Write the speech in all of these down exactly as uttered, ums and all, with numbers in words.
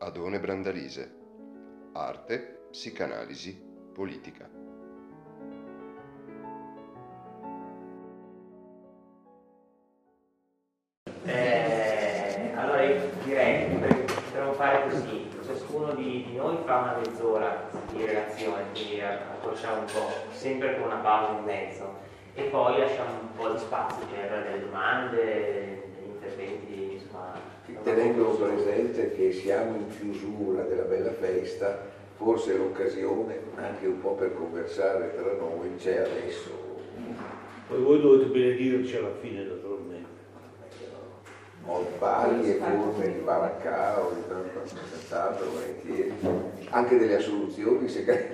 Adone Brandalise. Arte, psicanalisi, politica. Eh, allora io direi che potremmo fare così: ciascuno di, di noi fa una mezz'ora di relazione, quindi accorciamo un po', sempre con una pausa in mezzo, e poi lasciamo un po' di spazio per delle domande, degli interventi, insomma. Tenendo presente che siamo in chiusura della bella festa, forse l'occasione anche un po' per conversare tra noi c'è adesso. Poi voi dovete benedirci alla fine, naturalmente. Ho varie forme di baraccao, di tanto, volentieri, anche delle assoluzioni segrete.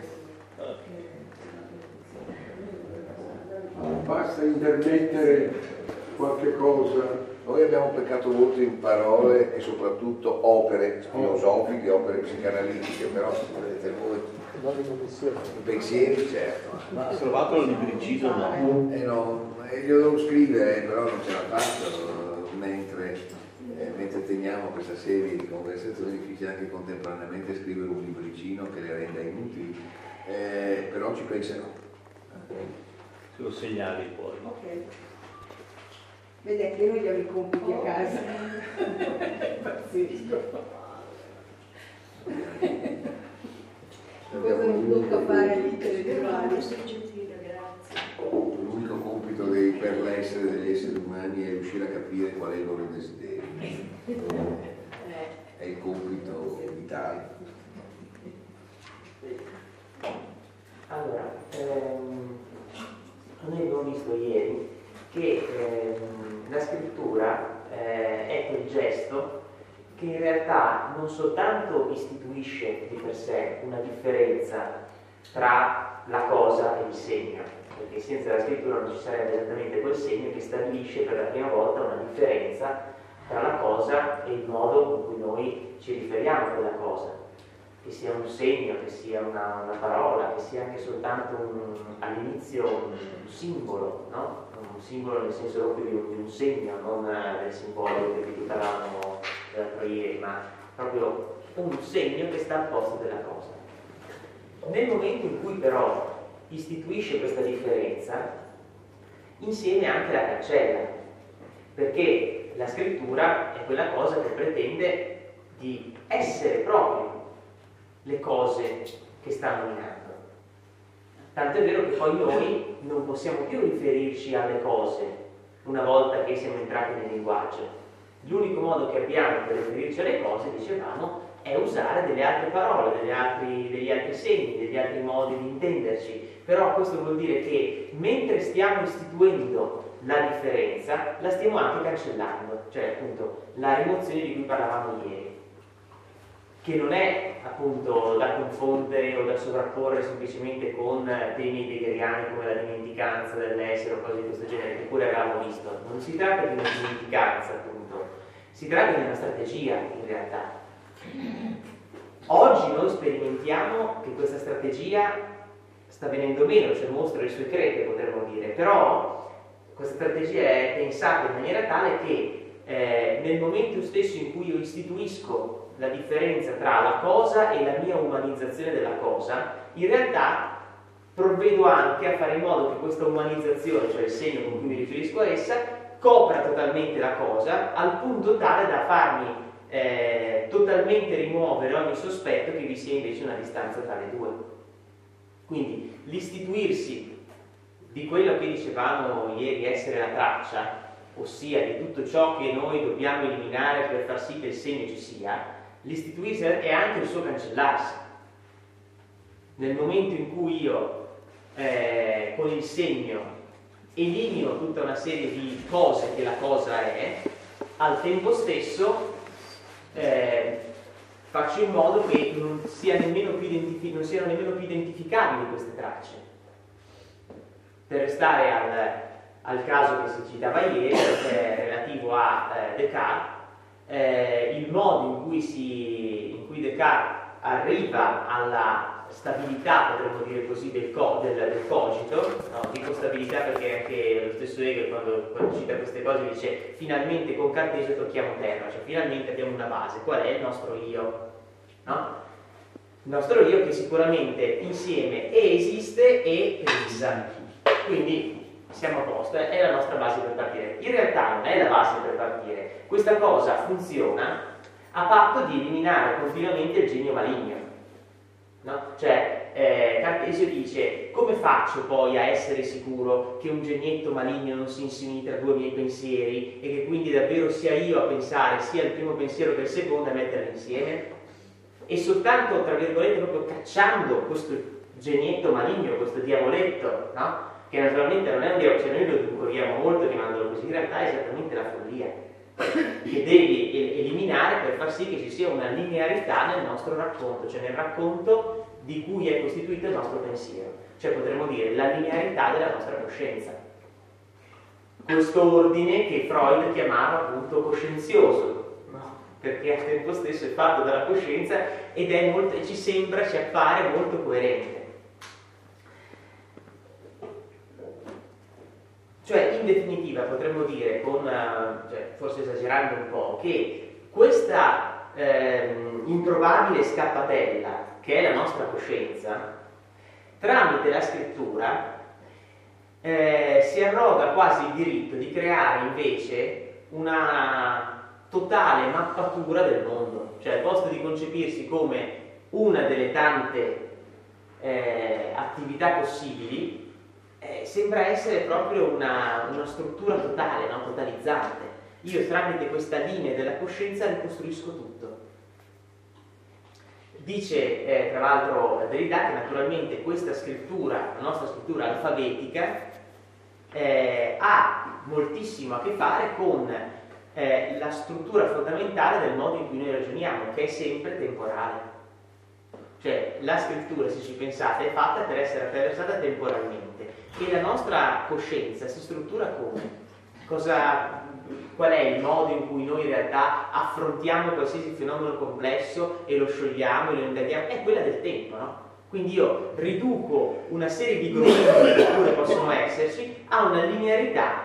Basta intermettere qualche cosa. Noi abbiamo peccato molto in parole e soprattutto opere filosofiche, opere psicanalitiche, però vedete voi, i pensieri certo. Ma ha trovato il libricino? No. Eh no, eh, glielo devo scrivere, però non ce la faccio, mentre, eh, mentre teniamo questa serie di conversazioni è difficile anche contemporaneamente scrivere un libricino che le renda inutili, eh, però ci penserò. Se lo segnali poi. Ok. Vedi, anche io gli ho i compiti a casa. Pazzesco. Cosa mi tocca fare all'intellettuale? L'unico compito dei, per l'essere degli esseri umani è riuscire a capire qual è il loro desiderio. È il compito vitale. Allora, ehm, noi abbiamo visto ieri che ehm, la scrittura eh, è quel gesto che in realtà non soltanto istituisce di per sé una differenza tra la cosa e il segno, perché senza la scrittura non ci sarebbe esattamente quel segno che stabilisce per la prima volta una differenza tra la cosa e il modo in cui noi ci riferiamo a quella cosa, che sia un segno, che sia una, una parola, che sia anche soltanto un, all'inizio un, un simbolo, no? Un simbolo nel senso proprio di un, di un segno, non del simbolo che vi parlavamo l'altro ieri, ma proprio un segno che sta al posto della cosa. Nel momento in cui però istituisce questa differenza, insieme anche la cancella, perché la scrittura è quella cosa che pretende di essere proprio le cose che stanno in atto. Tanto è vero che poi noi non possiamo più riferirci alle cose una volta che siamo entrati nel linguaggio. L'unico modo che abbiamo per riferirci alle cose, dicevamo, è usare delle altre parole, degli altri, degli altri segni, degli altri modi di intenderci. Però questo vuol dire che mentre stiamo istituendo la differenza, la stiamo anche cancellando, cioè appunto la rimozione di cui parlavamo ieri, che non è appunto da confondere o da sovrapporre semplicemente con temi heideggeriani come la dimenticanza dell'essere o cose di questo genere, che pure avevamo visto. Non si tratta di una dimenticanza, appunto, si tratta di una strategia in realtà. Oggi noi sperimentiamo che questa strategia sta venendo meno, cioè mostra le sue crepe, potremmo dire, però questa strategia è pensata in maniera tale che eh, nel momento stesso in cui io istituisco la differenza tra la cosa e la mia umanizzazione della cosa, in realtà provvedo anche a fare in modo che questa umanizzazione, cioè il segno con cui mi riferisco a essa, copra totalmente la cosa al punto tale da farmi eh, totalmente rimuovere ogni sospetto che vi sia invece una distanza tra le due. Quindi l'istituirsi di quello che dicevamo ieri essere la traccia, ossia di tutto ciò che noi dobbiamo eliminare per far sì che il segno ci sia, l'istituirsi è anche il suo cancellarsi. Nel momento in cui io eh, con il segno elimino tutta una serie di cose che la cosa è, al tempo stesso eh, faccio in modo che non, sia nemmeno più identifi- non siano nemmeno più identificabili queste tracce. Per restare al, al caso che si citava ieri, eh, relativo a eh, Descartes, eh, il modo in cui, si, in cui Descartes arriva alla stabilità, potremmo dire così, del, co, del, del cogito, no? Dico stabilità perché anche lo stesso Hegel quando, quando cita queste cose dice finalmente con Cartesio tocchiamo terra, cioè finalmente abbiamo una base. Qual è il nostro io? no? Il nostro io che sicuramente insieme e esiste e pensa, quindi siamo a posto, è la nostra base per partire. In realtà non è la base per partire, questa cosa funziona a patto di eliminare continuamente il genio maligno, no? Cioè eh, Cartesio dice: come faccio poi a essere sicuro che un genietto maligno non si insinui tra due miei pensieri e che quindi davvero sia io a pensare sia il primo pensiero che il secondo a metterli insieme? E soltanto, tra virgolette, proprio cacciando questo genietto maligno, questo diavoletto, no? Che naturalmente non è un diavolo, cioè noi lo edulcoriamo molto chiamandolo così, in realtà è esattamente la follia che devi eliminare per far sì che ci sia una linearità nel nostro racconto, cioè nel racconto di cui è costituito il nostro pensiero, cioè potremmo dire la linearità della nostra coscienza. Questo ordine che Freud chiamava appunto coscienzioso, no? Perché al tempo stesso è fatto dalla coscienza ed è molto, e ci sembra, ci appare molto coerente. Cioè, in definitiva, potremmo dire, con, cioè, forse esagerando un po', che questa ehm, improbabile scappatella, che è la nostra coscienza, tramite la scrittura eh, si arroga quasi il diritto di creare invece una totale mappatura del mondo. Cioè, al posto di concepirsi come una delle tante eh, attività possibili, Eh, sembra essere proprio una, una struttura totale, no? Totalizzante. Io tramite questa linea della coscienza ricostruisco tutto. Dice eh, tra l'altro Derrida che naturalmente questa scrittura, la nostra scrittura alfabetica, eh, ha moltissimo a che fare con eh, la struttura fondamentale del modo in cui noi ragioniamo, che è sempre temporale. Cioè la scrittura, se ci pensate, è fatta per essere attraversata temporalmente e la nostra coscienza si struttura come? Cosa, qual è il modo in cui noi in realtà affrontiamo qualsiasi fenomeno complesso e lo sciogliamo e lo indaghiamo? È quella del tempo, no? Quindi io riduco una serie di gruppi che pure possono esserci a una linearità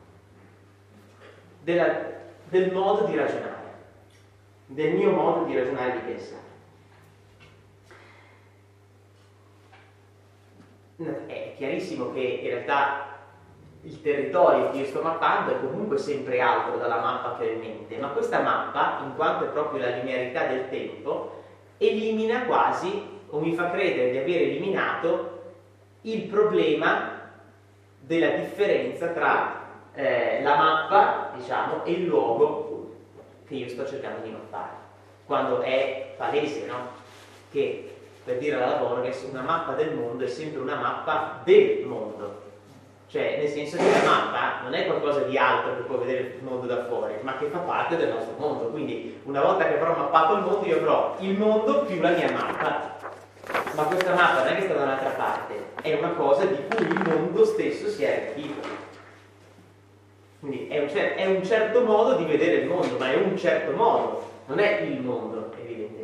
della, del modo di ragionare, del mio modo di ragionare e di pensare. È chiarissimo che in realtà il territorio che io sto mappando è comunque sempre altro dalla mappa che ho in mente, ma questa mappa, in quanto è proprio la linearità del tempo, elimina quasi, o mi fa credere di aver eliminato, il problema della differenza tra eh, la mappa, diciamo, e il luogo che io sto cercando di mappare, quando è palese, no? Che, per dire alla Borges, una mappa del mondo è sempre una mappa del mondo, cioè nel senso che la mappa non è qualcosa di altro che può vedere il mondo da fuori, ma che fa parte del nostro mondo. Quindi una volta che avrò mappato il mondo, io avrò il mondo più la mia mappa, ma questa mappa non è che sta da un'altra parte, è una cosa di cui il mondo stesso si è arricchito. Quindi è un, cer- è un certo modo di vedere il mondo, ma è un certo modo, non è il mondo, evidentemente.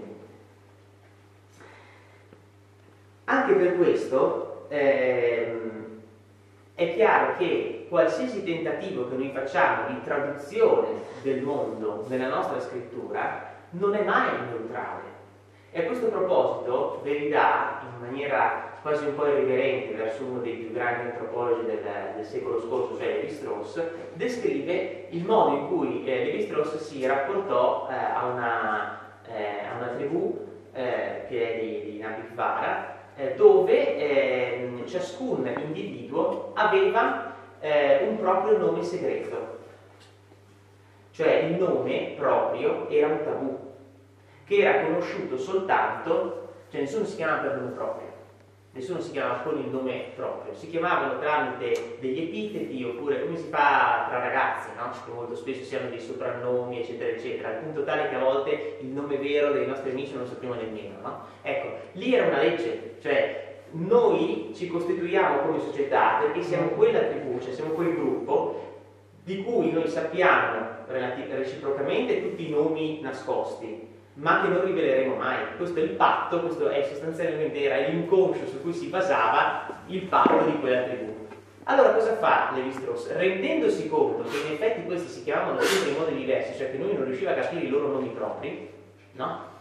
Anche per questo ehm, è chiaro che qualsiasi tentativo che noi facciamo di traduzione del mondo nella nostra scrittura non è mai neutrale. E a questo proposito Derrida, in maniera quasi un po' irriverente verso uno dei più grandi antropologi del, del secolo scorso, cioè Lévi-Strauss, descrive il modo in cui eh, Lévi-Strauss si rapportò eh, a, una, eh, a una tribù eh, che è di, di Nambikvara, dove eh, ciascun individuo aveva eh, un proprio nome segreto, cioè il nome proprio era un tabù, che era conosciuto soltanto, cioè nessuno si chiamava per nome proprio, nessuno si chiamava con il nome proprio, si chiamavano tramite degli epiteti oppure come si fa tra ragazzi, no? Che molto spesso si hanno dei soprannomi eccetera eccetera, al punto tale che a volte il nome vero dei nostri amici non lo sappiamo nemmeno, no? Ecco, lì era una legge, cioè noi ci costituiamo come società perché siamo quella tribù, cioè siamo quel gruppo di cui noi sappiamo reciprocamente tutti i nomi nascosti, ma che non riveleremo mai. Questo è il patto, questo è sostanzialmente era l'inconscio su cui si basava il patto di quella tribù. Allora cosa fa Lévi-Strauss? Rendendosi conto che in effetti questi si chiamavano sempre in modi diversi, cioè che lui non riusciva a capire i loro nomi propri, no?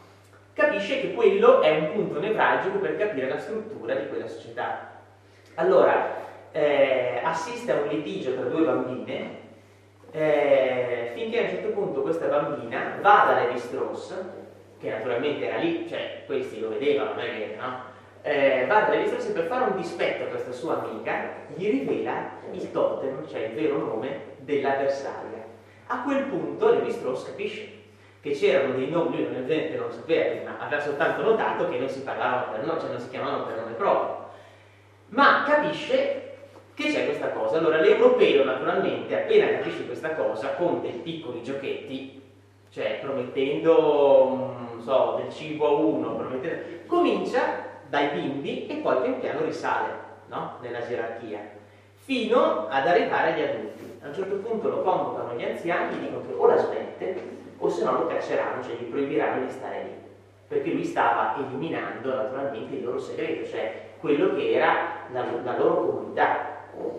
capisce che quello è un punto nevralgico per capire la struttura di quella società. Allora, eh, assiste a un litigio tra due bambine, eh, finché a un certo punto questa bambina va da Levi-Strauss, che naturalmente era lì, cioè questi lo vedevano, non è che, no? Eh, va da Levi-Strauss e per fare un dispetto a questa sua amica gli rivela il totem, cioè il vero nome dell'avversaria. A quel punto Levi-Strauss capisce che c'erano dei nomi, lui ovviamente non lo sapeva, ma aveva soltanto notato che non si parlavano per nome, cioè non si chiamavano per nome proprio, ma capisce che c'è questa cosa. Allora l'europeo naturalmente appena capisce questa cosa con dei piccoli giochetti, cioè promettendo, non so, del cibo a uno, promettendo, comincia dai bimbi e poi pian piano risale, no? Nella gerarchia, fino ad arrivare agli adulti. A un certo punto lo convocano gli anziani, gli dicono che o la smette o se no lo cacceranno, cioè gli proibiranno di stare lì, perché lui stava eliminando naturalmente il loro segreto, cioè quello che era la, la loro comunità.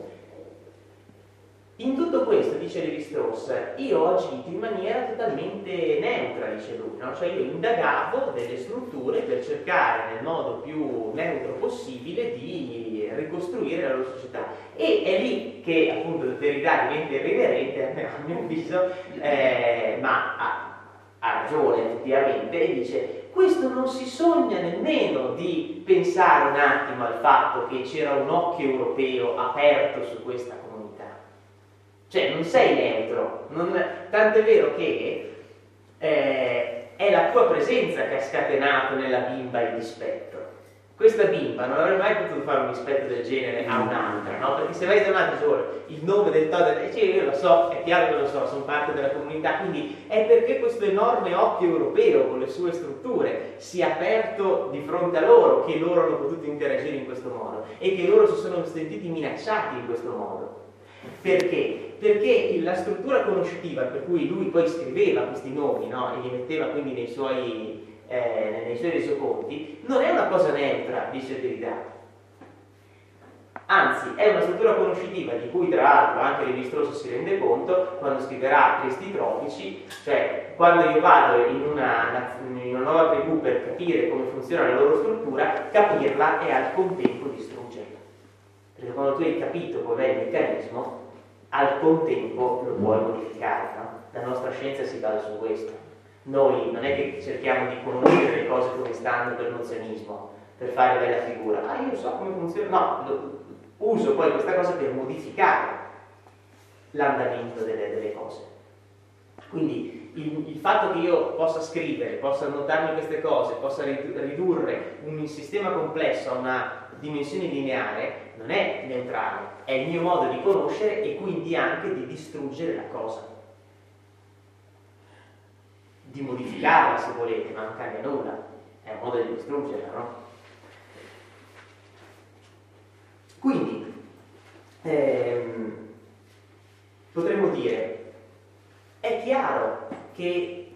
In tutto questo, dice Levi-Strauss, io ho agito in maniera totalmente neutra, dice lui, no? Cioè io indagavo delle strutture per cercare nel modo più neutro possibile di ricostruire la loro società, e è lì che appunto Derrida diventa irriverente, a mio avviso, eh, ma ha, ha ragione effettivamente, e dice: questo non si sogna nemmeno di pensare un attimo al fatto che c'era un occhio europeo aperto su questa comunità. Cioè non sei neutro, non, tant'è vero che eh, è la tua presenza che ha scatenato nella bimba il dispetto. Questa bimba non avrebbe mai potuto fare un dispetto del genere a un'altra, no? Perché se vai da un'altra giorno il nome del totem, cioè io lo so, è chiaro che lo so, sono parte della comunità, quindi è perché questo enorme occhio europeo con le sue strutture si è aperto di fronte a loro che loro hanno potuto interagire in questo modo e che loro si sono sentiti minacciati in questo modo. Perché? Perché la struttura conoscitiva per cui lui poi scriveva questi nomi, no? E li metteva quindi nei suoi Eh, nei suoi resoconti, non è una cosa neutra, dice Derrida, anzi è una struttura conoscitiva di cui tra l'altro anche Levi-Strauss si rende conto quando scriverà Tristi tropici, cioè quando io vado in una, in una nuova tribù per capire come funziona la loro struttura, capirla e al contempo distruggerla, perché quando tu hai capito qual è il meccanismo, al contempo lo puoi modificare, no? La nostra scienza si basa su questo. Noi non è che cerchiamo di conoscere le cose come stanno per nozionismo, per fare bella figura. Ah, io so come funziona. No, lo, uso poi questa cosa per modificare l'andamento delle, delle cose. Quindi il, il fatto che io possa scrivere, possa annotarmi queste cose, possa ridurre un sistema complesso a una dimensione lineare, non è neutrale, è il mio modo di conoscere e quindi anche di distruggere la cosa. Di modificarla se volete, ma non cambia nulla, è un modo di distruggerla, no? Quindi ehm, potremmo dire, è chiaro che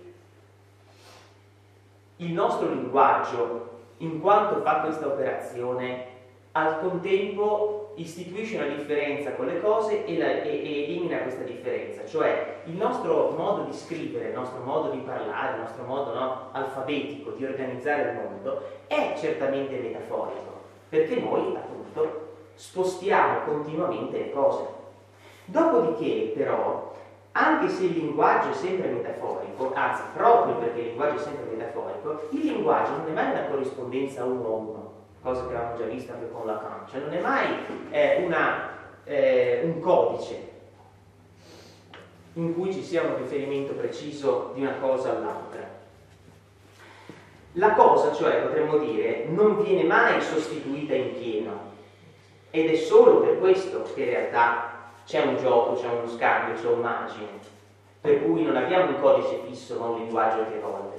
il nostro linguaggio, in quanto fa questa operazione, al contempo istituisce una differenza con le cose e, la, e, e elimina questa differenza, cioè il nostro modo di scrivere, il nostro modo di parlare, il nostro modo, no, alfabetico di organizzare il mondo è certamente metaforico, perché noi appunto spostiamo continuamente le cose. Dopodiché però, anche se il linguaggio è sempre metaforico, anzi proprio perché il linguaggio è sempre metaforico, il linguaggio non è mai una corrispondenza uno a uno, cosa che avevamo già visto anche con Lacan, cioè non è mai eh, una, eh, un codice in cui ci sia un riferimento preciso di una cosa all'altra. La cosa, cioè, potremmo dire, non viene mai sostituita in pieno, ed è solo per questo che in realtà c'è un gioco, c'è uno scambio, c'è un margine, per cui non abbiamo un codice fisso ma un linguaggio che evolve.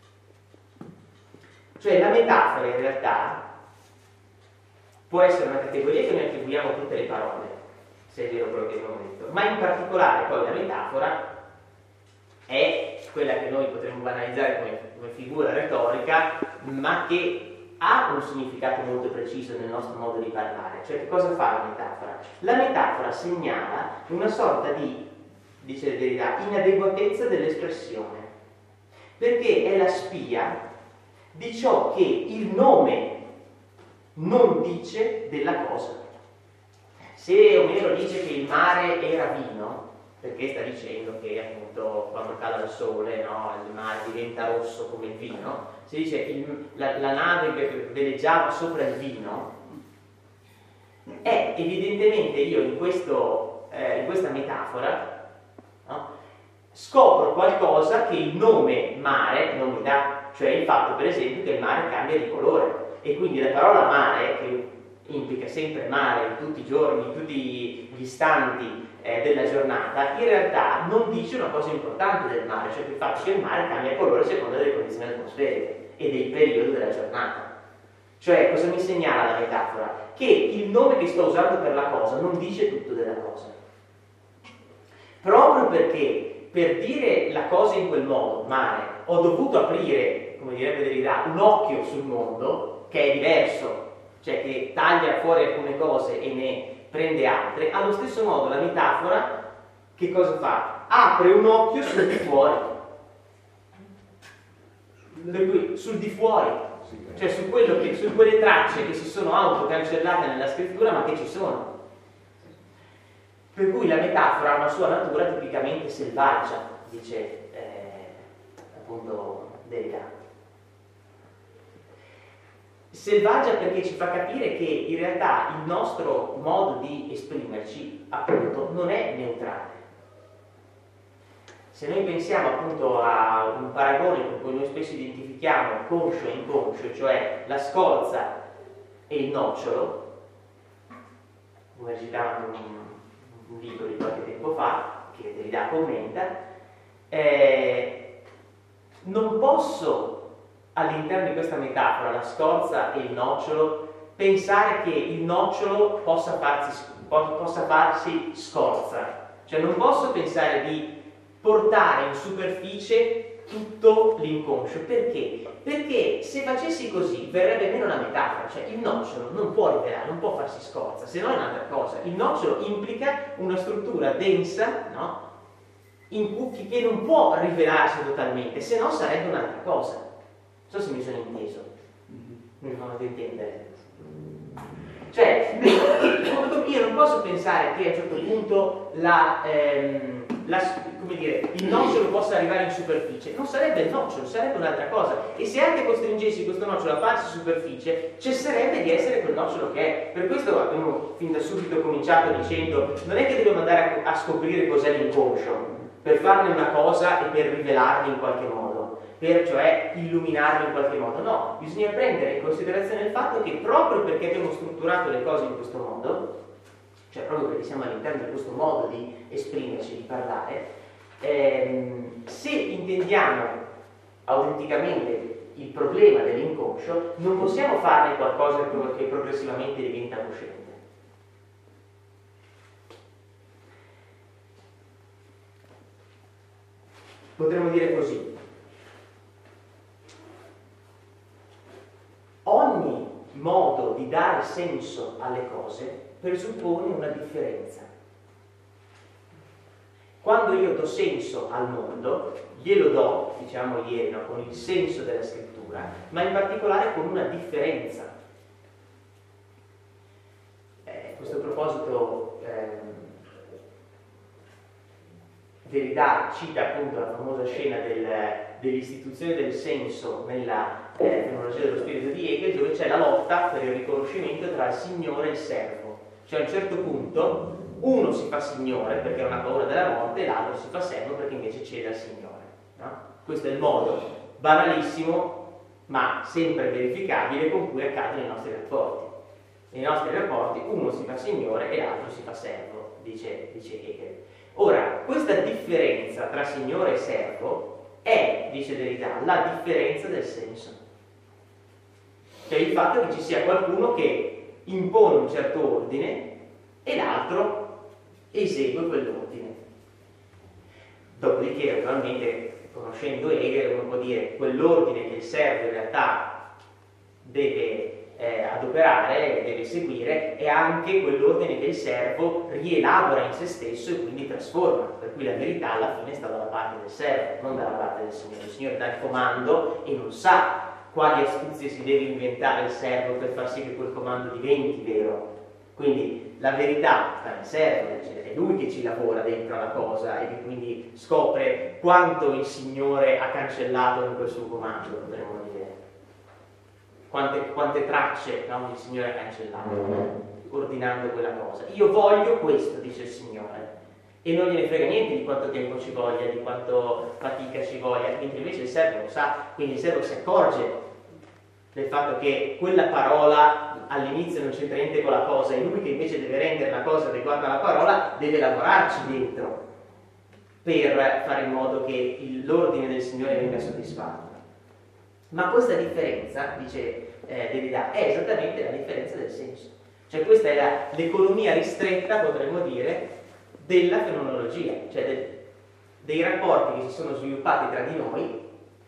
Cioè la metafora in realtà può essere una categoria che noi attribuiamo a tutte le parole, se è vero quello che abbiamo detto, ma in particolare poi la metafora è quella che noi potremmo banalizzare come, come figura retorica, ma che ha un significato molto preciso nel nostro modo di parlare. Cioè che cosa fa la metafora? La metafora segnala una sorta di, dice Derrida, inadeguatezza dell'espressione, perché è la spia di ciò che il nome non dice della cosa. Se Omero dice che il mare era vino, perché sta dicendo che appunto quando cala il sole, no, il mare diventa rosso come il vino, si dice che il, la, la nave veleggiava sopra il vino, è evidentemente io in, questo, eh, in questa metafora, no, scopro qualcosa che il nome mare non mi dà, cioè il fatto per esempio che il mare cambia di colore, e quindi la parola mare, che implica sempre mare in tutti i giorni, in tutti gli istanti eh, della giornata, in realtà non dice una cosa importante del mare, cioè il fatto che il mare cambia colore a seconda delle condizioni atmosferiche e del periodo della giornata. Cioè, cosa mi segnala la metafora? Che il nome che sto usando per la cosa non dice tutto della cosa. Proprio perché per dire la cosa in quel modo, mare, ho dovuto aprire, come direbbe Derrida, un occhio sul mondo, che è diverso, cioè che taglia fuori alcune cose e ne prende altre. Allo stesso modo la metafora che cosa fa? Apre un occhio sul di fuori, per cui sul di fuori, cioè su, quello che, su quelle tracce che si sono autocancellate nella scrittura ma che ci sono. Per cui la metafora ha una sua natura tipicamente selvaggia, dice eh, appunto Derrida. Selvaggia perché ci fa capire che in realtà il nostro modo di esprimerci appunto non è neutrale. Se noi pensiamo appunto a un paragone con cui noi spesso identifichiamo conscio e inconscio, cioè la scorza e il nocciolo, come recitava un, un libro di qualche tempo fa, che Derrida commenta, eh, non posso all'interno di questa metafora, la scorza e il nocciolo, pensare che il nocciolo possa farsi, possa farsi scorza. Cioè non posso pensare di portare in superficie tutto l'inconscio. Perché? Perché se facessi così verrebbe meno la metafora, cioè il nocciolo non può rivelare, non può farsi scorza, se no è un'altra cosa. Il nocciolo implica una struttura densa, no? In cui, che non può rivelarsi totalmente, se no sarebbe un'altra cosa. Non so se mi sono inteso, mi fanno intendere. Cioè, io non posso pensare che a un certo punto la, ehm, la, come dire, il nocciolo possa arrivare in superficie. Non sarebbe il nocciolo, sarebbe un'altra cosa. E se anche costringessi questo nocciolo a farsi superficie, cesserebbe di essere quel nocciolo che è. Per questo abbiamo fin da subito cominciato dicendo, non è che dobbiamo andare a, a scoprire cos'è l'inconscio, per farne una cosa e per rivelarne in qualche modo. Per cioè illuminarlo in qualche modo. No, bisogna prendere in considerazione il fatto che proprio perché abbiamo strutturato le cose in questo modo, cioè proprio perché siamo all'interno di questo modo di esprimerci, di parlare, ehm, se intendiamo autenticamente il problema dell'inconscio, non possiamo farne qualcosa che progressivamente diventa cosciente. Potremmo dire così: ogni modo di dare senso alle cose presuppone una differenza. Quando io do senso al mondo, glielo do, diciamo ieri, no, con il senso della scrittura, ma in particolare con una differenza. Eh, a questo proposito ehm, Derrida cita appunto la famosa scena del, dell'istituzione del senso nella eh, fenomenologia dello spirito di Hegel, dove c'è la lotta per il riconoscimento tra il signore e il servo. Cioè a un certo punto uno si fa signore perché non ha paura della morte e l'altro si fa servo perché invece cede al signore, no? Questo è il modo banalissimo ma sempre verificabile con cui accadono i nostri rapporti. Nei nostri rapporti uno si fa signore e l'altro si fa servo, dice, dice Hegel. Ora, questa differenza tra signore e servo è, dice Derrida, la differenza del senso. Cioè il fatto che ci sia qualcuno che impone un certo ordine e l'altro esegue quell'ordine. Dopodiché, naturalmente, conoscendo Hegel, uno può dire quell'ordine che il servo in realtà deve eh, adoperare, deve seguire, è anche quell'ordine che il servo rielabora in se stesso e quindi trasforma. Per cui la verità alla fine sta dalla parte del servo, non dalla parte del Signore. Il Signore dà il comando e non sa quali astuzie si deve inventare il servo per far sì che quel comando diventi vero. Quindi la verità sta nel servo, cioè è lui che ci lavora dentro alla cosa e che quindi scopre quanto il Signore ha cancellato in quel suo comando, potremmo dire. Quante, quante tracce, no, il Signore ha cancellato ordinando quella cosa. Io voglio questo, dice il Signore, e non gliene frega niente di quanto tempo ci voglia, di quanto fatica ci voglia, mentre invece il servo lo sa, quindi il servo si accorge del fatto che quella parola all'inizio non c'entra niente con la cosa, e lui che invece deve rendere la cosa adeguata alla parola deve lavorarci dentro per fare in modo che il, l'ordine del Signore venga soddisfatto. Ma questa differenza, dice eh, Derrida, è esattamente la differenza del senso. Cioè questa è la, l'economia ristretta, potremmo dire, della fenomenologia, cioè del, dei rapporti che si sono sviluppati tra di noi,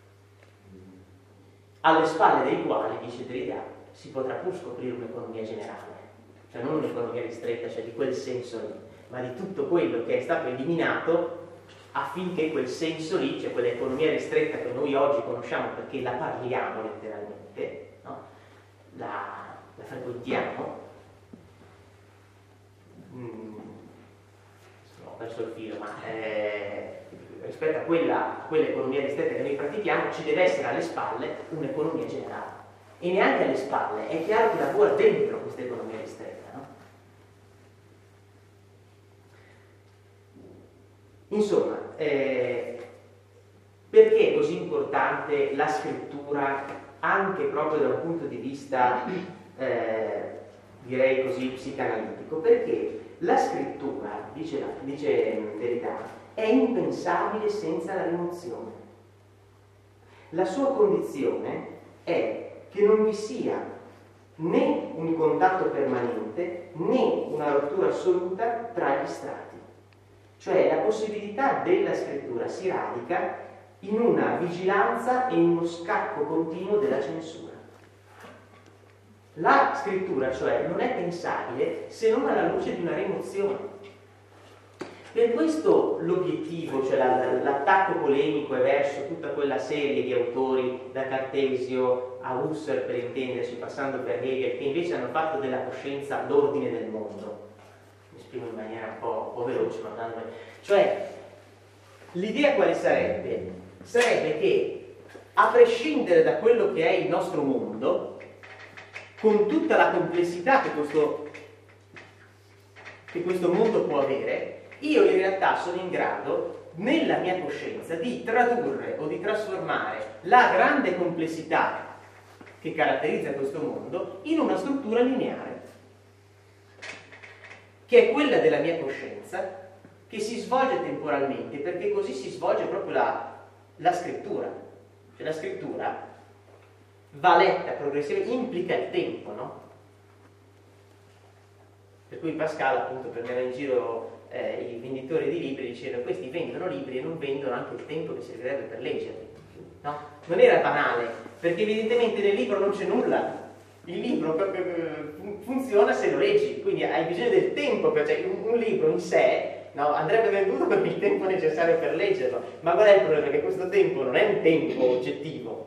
alle spalle dei quali, dice Derrida, si potrà pur scoprire un'economia generale, cioè non un'economia ristretta, cioè di quel senso lì, ma di tutto quello che è stato eliminato affinché quel senso lì, cioè quell'economia ristretta che noi oggi conosciamo perché la parliamo letteralmente, no? la, la frequentiamo, mm, ho perso il filo, ma eh, rispetto a quella, a quell'economia ristretta che noi pratichiamo ci deve essere alle spalle un'economia generale, e neanche alle spalle, è chiaro che lavora dentro questa economia ristretta, no? Insomma, eh, perché è così importante la scrittura anche proprio da un punto di vista, eh, direi così, psicanalitico? Perché la scrittura, dice, dice Derrida, è impensabile senza la rimozione. La sua condizione è che non vi sia né un contatto permanente né una rottura assoluta tra gli strati. Cioè la possibilità della scrittura si radica in una vigilanza e in uno scacco continuo della censura. La scrittura, cioè, non è pensabile se non alla luce di una rimozione. Per questo l'obiettivo, cioè l'attacco polemico è verso tutta quella serie di autori, da Cartesio a Husserl per intenderci, passando per Hegel, che invece hanno fatto della coscienza l'ordine del mondo. Mi esprimo in maniera un po', un po' veloce, ma tanto... Cioè, l'idea quale sarebbe? Sarebbe che, a prescindere da quello che è il nostro mondo, con tutta la complessità che questo, che questo mondo può avere, io in realtà sono in grado, nella mia coscienza, di tradurre o di trasformare la grande complessità che caratterizza questo mondo in una struttura lineare, che è quella della mia coscienza, che si svolge temporalmente, perché così si svolge proprio la, la scrittura. Cioè la scrittura va letta progressivamente, implica il tempo, no? Per cui Pascal, appunto, prendeva in giro eh, i venditori di libri, diceva: questi vendono libri e non vendono anche il tempo che servirebbe per leggerli, no? Non era banale, perché evidentemente nel libro non c'è nulla. Il libro funziona se lo leggi, quindi hai bisogno del tempo, per, cioè un, un libro in sé, no, andrebbe venduto per il tempo necessario per leggerlo. Ma qual è il problema? Che questo tempo non è un tempo oggettivo.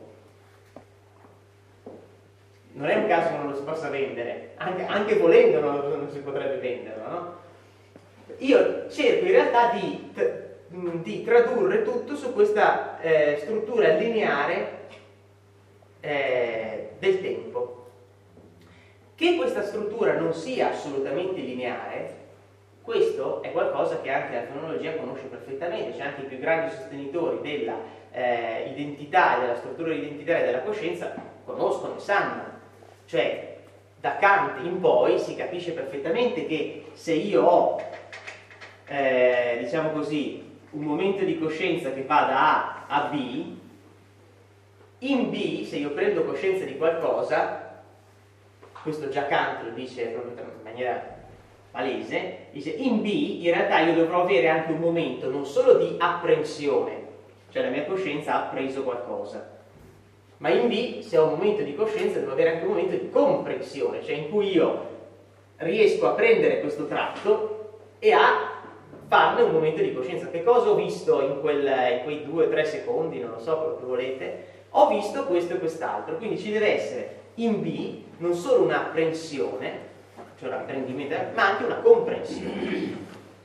Non è un caso che non lo si possa vendere, anche, anche volendo non, non si potrebbe venderlo, no? Io cerco in realtà di, di tradurre tutto su questa eh, struttura lineare eh, del tempo. Che questa struttura non sia assolutamente lineare, questo è qualcosa che anche la fenomenologia conosce perfettamente, cioè anche i più grandi sostenitori della eh, identità e della struttura identitaria della coscienza conoscono e sanno. Cioè, da Kant in poi si capisce perfettamente che se io ho, eh, diciamo così, un momento di coscienza che va da A a B, in B, se io prendo coscienza di qualcosa, questo già Kant lo dice proprio in maniera palese, dice in B in realtà io dovrò avere anche un momento non solo di apprensione, cioè la mia coscienza ha appreso qualcosa, ma in B, se ho un momento di coscienza, devo avere anche un momento di comprensione, cioè in cui io riesco a prendere questo tratto e a farne un momento di coscienza. Che cosa ho visto in, quel, in quei due o tre secondi, non lo so, quello che volete, Ho visto questo e quest'altro, quindi ci deve essere in B non solo un'apprensione, cioè un apprendimento, ma anche una comprensione.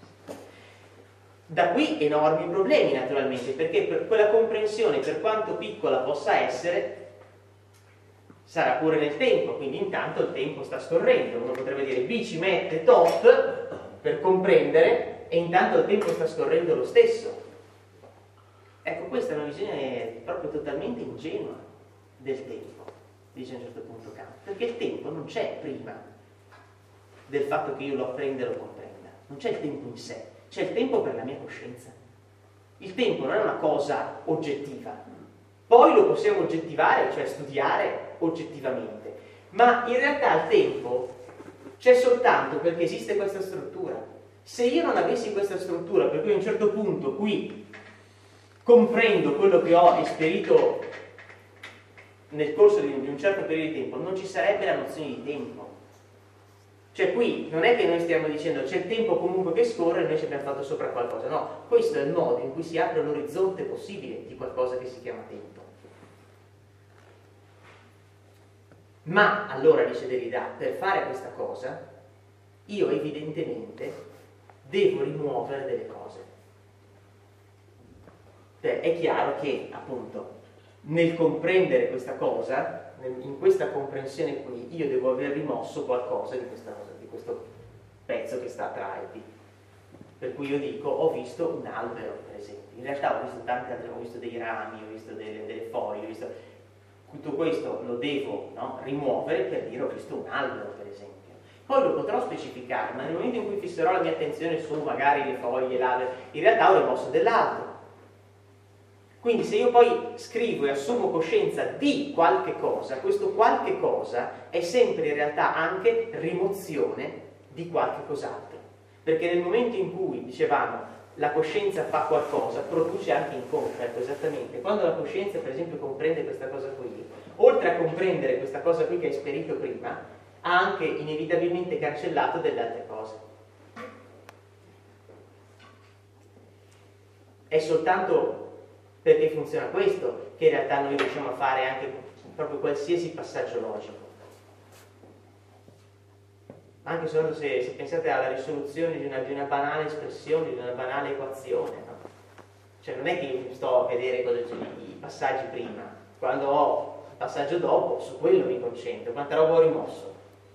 Da qui enormi problemi naturalmente, perché per quella comprensione, per quanto piccola possa essere, sarà pure nel tempo, quindi intanto il tempo sta scorrendo. Uno potrebbe dire B ci mette tot per comprendere e intanto il tempo sta scorrendo lo stesso. Ecco, questa è una visione proprio totalmente ingenua del tempo, dice a un certo punto Kant, perché il tempo non c'è prima del fatto che io lo apprenda e lo comprenda, non c'è il tempo in sé, c'è il tempo per la mia coscienza. Il tempo non è una cosa oggettiva, poi lo possiamo oggettivare, cioè studiare oggettivamente, ma in realtà il tempo c'è soltanto perché esiste questa struttura. Se io non avessi questa struttura, per cui a un certo punto qui comprendo quello che ho esperito nel corso di un certo periodo di tempo, non ci sarebbe la nozione di tempo. Cioè qui non è che noi stiamo dicendo c'è il tempo comunque che scorre e noi ci abbiamo fatto sopra qualcosa, no, questo è il modo in cui si apre l'orizzonte possibile di qualcosa che si chiama tempo. Ma allora, dice Derrida, per fare questa cosa io evidentemente devo rimuovere delle cose. Cioè, è chiaro che appunto nel comprendere questa cosa, in questa comprensione qui, io devo aver rimosso qualcosa di, questa cosa, di questo pezzo che sta tra i B. Per cui io dico, ho visto un albero, per esempio. In realtà ho visto tante altre, ho visto dei rami, ho visto delle, delle foglie, ho visto... Tutto questo lo devo, no, rimuovere per dire ho visto un albero, per esempio. Poi lo potrò specificare, ma nel momento in cui fisserò la mia attenzione su magari le foglie, l'albero, in realtà ho rimosso dell'altro. Quindi se io poi scrivo e assumo coscienza di qualche cosa, questo qualche cosa è sempre in realtà anche rimozione di qualche cos'altro. Perché nel momento in cui, dicevamo, la coscienza fa qualcosa, produce anche incontro, ecco, esattamente. Quando la coscienza, per esempio, comprende questa cosa qui, oltre a comprendere questa cosa qui che ha esperito prima, ha anche inevitabilmente cancellato delle altre cose. È soltanto perché funziona questo che in realtà noi riusciamo a fare anche proprio qualsiasi passaggio logico. Anche solo se, se pensate alla risoluzione di una, di una banale espressione, di una banale equazione, no? Cioè non è che io sto a vedere cosa c'è, i passaggi prima, quando ho il passaggio dopo, su quello mi concentro, quanta roba ho rimosso.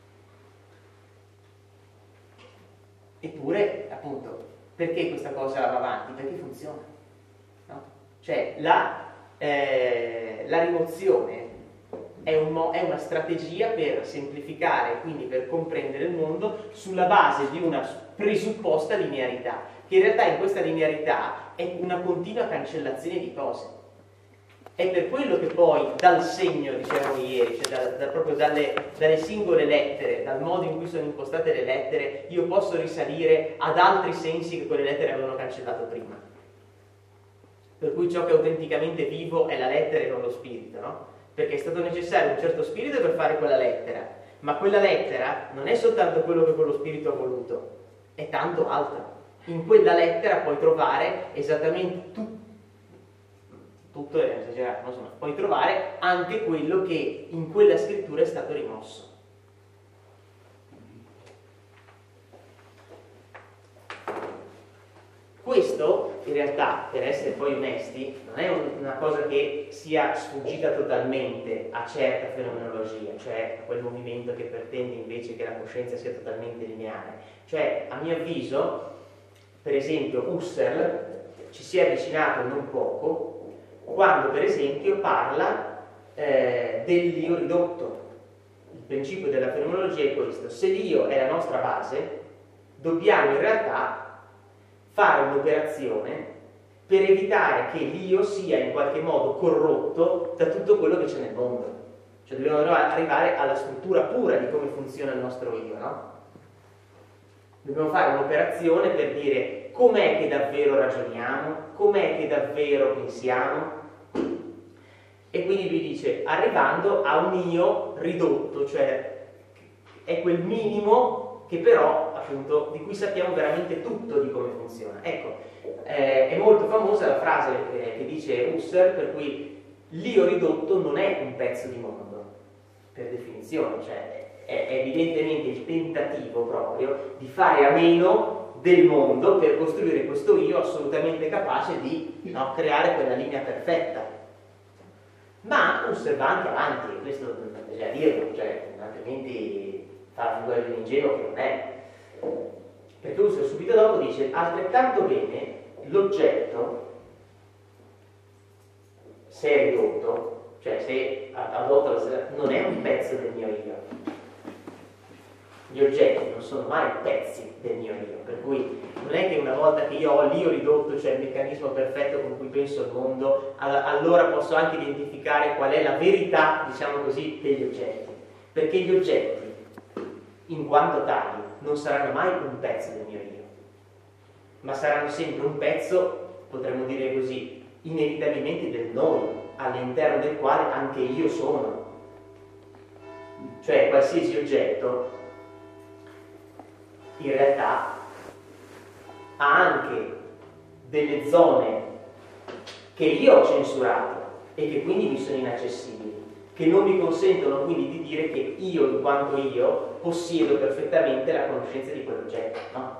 Eppure, appunto, perché questa cosa va avanti? Perché funziona, no? Cioè la, eh, la rimozione È, un mo- è una strategia per semplificare, quindi per comprendere il mondo sulla base di una presupposta linearità, che in realtà in questa linearità è una continua cancellazione di cose. È per quello che poi dal segno, dicevamo ieri, cioè da, da, proprio dalle, dalle singole lettere, dal modo in cui sono impostate le lettere, io posso risalire ad altri sensi che quelle lettere avevano cancellato prima. Per cui ciò che è autenticamente vivo è la lettera e non lo spirito, no? Perché è stato necessario un certo spirito per fare quella lettera, ma quella lettera non è soltanto quello che quello spirito ha voluto, è tanto altro. In quella lettera puoi trovare esattamente tu, tutto è esagerato, ma insomma, puoi trovare anche quello che in quella scrittura è stato rimosso. Questo, in realtà, per essere poi onesti, non è una cosa che sia sfuggita totalmente a certa fenomenologia, cioè a quel movimento che pretende invece che la coscienza sia totalmente lineare. Cioè, a mio avviso, per esempio, Husserl ci si è avvicinato non poco quando, per esempio, parla eh, dell'io ridotto. Il principio della fenomenologia è questo: se l'io è la nostra base, dobbiamo in realtà fare un'operazione per evitare che l'io sia in qualche modo corrotto da tutto quello che c'è nel mondo. Cioè dobbiamo arrivare alla struttura pura di come funziona il nostro io, no? Dobbiamo fare un'operazione per dire com'è che davvero ragioniamo, com'è che davvero pensiamo. E quindi lui dice, arrivando a un io ridotto, cioè è quel minimo che però, appunto, di cui sappiamo veramente tutto di come funziona. Ecco, eh, è molto famosa la frase eh, che dice Husserl, per cui l'io ridotto non è un pezzo di mondo, per definizione, cioè è evidentemente il tentativo proprio di fare a meno del mondo per costruire questo io assolutamente capace di, no, creare quella linea perfetta. Ma osservando avanti, e questo bisogna dirlo, cioè, altrimenti fa figura di un ingenuo che non è. Perché Husserl subito dopo dice altrettanto bene l'oggetto, se è ridotto, cioè se adotta la, non è un pezzo del mio io. Gli oggetti non sono mai pezzi del mio io, per cui non è che una volta che io ho l'io ridotto, cioè il meccanismo perfetto con cui penso al mondo, allora posso anche identificare qual è la verità, diciamo così, degli oggetti. Perché gli oggetti, in quanto tali, non saranno mai un pezzo del mio io, ma saranno sempre un pezzo, potremmo dire così, inevitabilmente del noi, all'interno del quale anche io sono. Cioè qualsiasi oggetto in realtà ha anche delle zone che io ho censurato e che quindi mi sono inaccessibili, che non mi consentono quindi di dire che io, in quanto io, possiedo perfettamente la conoscenza di quell'oggetto, no?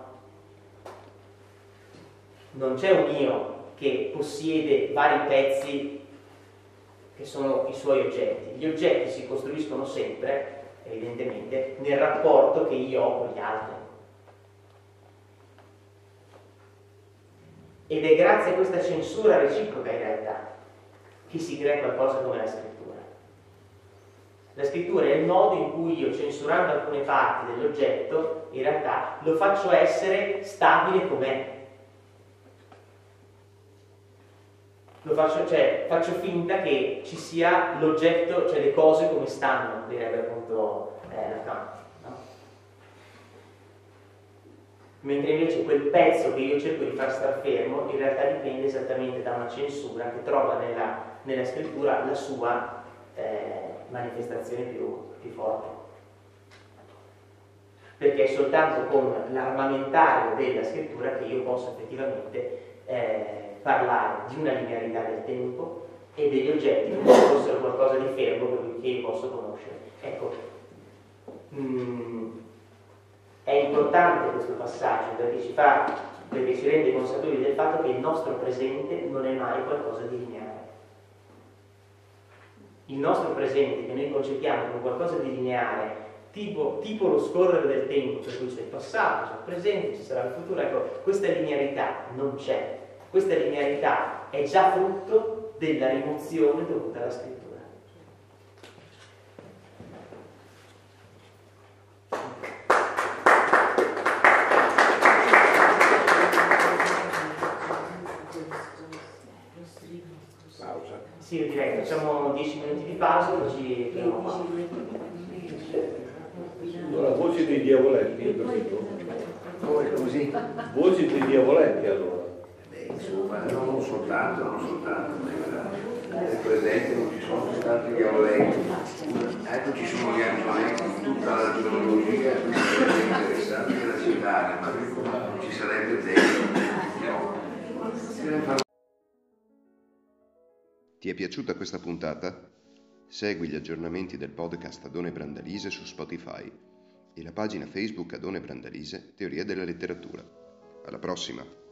Non c'è un io che possiede vari pezzi che sono i suoi oggetti. Gli oggetti si costruiscono sempre, evidentemente, nel rapporto che io ho con gli altri. Ed è grazie a questa censura reciproca, in realtà, che si crea qualcosa come la scrittura. La scrittura è il modo in cui io, censurando alcune parti dell'oggetto, in realtà lo faccio essere stabile com'è. Lo faccio, cioè, faccio finta che ci sia l'oggetto, cioè le cose come stanno, direbbe appunto eh, Lacan, no? Mentre invece quel pezzo che io cerco di far star fermo in realtà dipende esattamente da una censura che trova nella, nella scrittura la sua eh, manifestazione più, più forte. Perché è soltanto con l'armamentario della scrittura che io posso effettivamente eh, parlare di una linearità del tempo e degli oggetti come se fossero qualcosa di fermo che io posso conoscere. Ecco, mm, è importante questo passaggio perché ci fa, perché ci rende consapevoli del fatto che il nostro presente non è mai qualcosa di lineare. Il nostro presente, che noi concepiamo come qualcosa di lineare, tipo, tipo lo scorrere del tempo, per cui c'è il passato, c'è il presente, ci sarà il futuro, ecco, questa linearità non c'è. Questa linearità è già frutto della rimozione dovuta alla scrittura. Pausa. Sì, io direi che facciamo dieci minuti di pausa e poi ci vediamo qua. Allora, voci dei diavoletti, Come così? voci dei diavoletti allora. Beh, insomma, non soltanto, non soltanto, nel presente non ci sono soltanto i diavoletti, ecco ci sono gli angioletti, tutta la geologia, quindi è interessante da citare, ma non ci sarebbe tempo. Ti è piaciuta questa puntata? Segui gli aggiornamenti del podcast Adone Brandalise su Spotify e la pagina Facebook Adone Brandalise Teoria della letteratura. Alla prossima!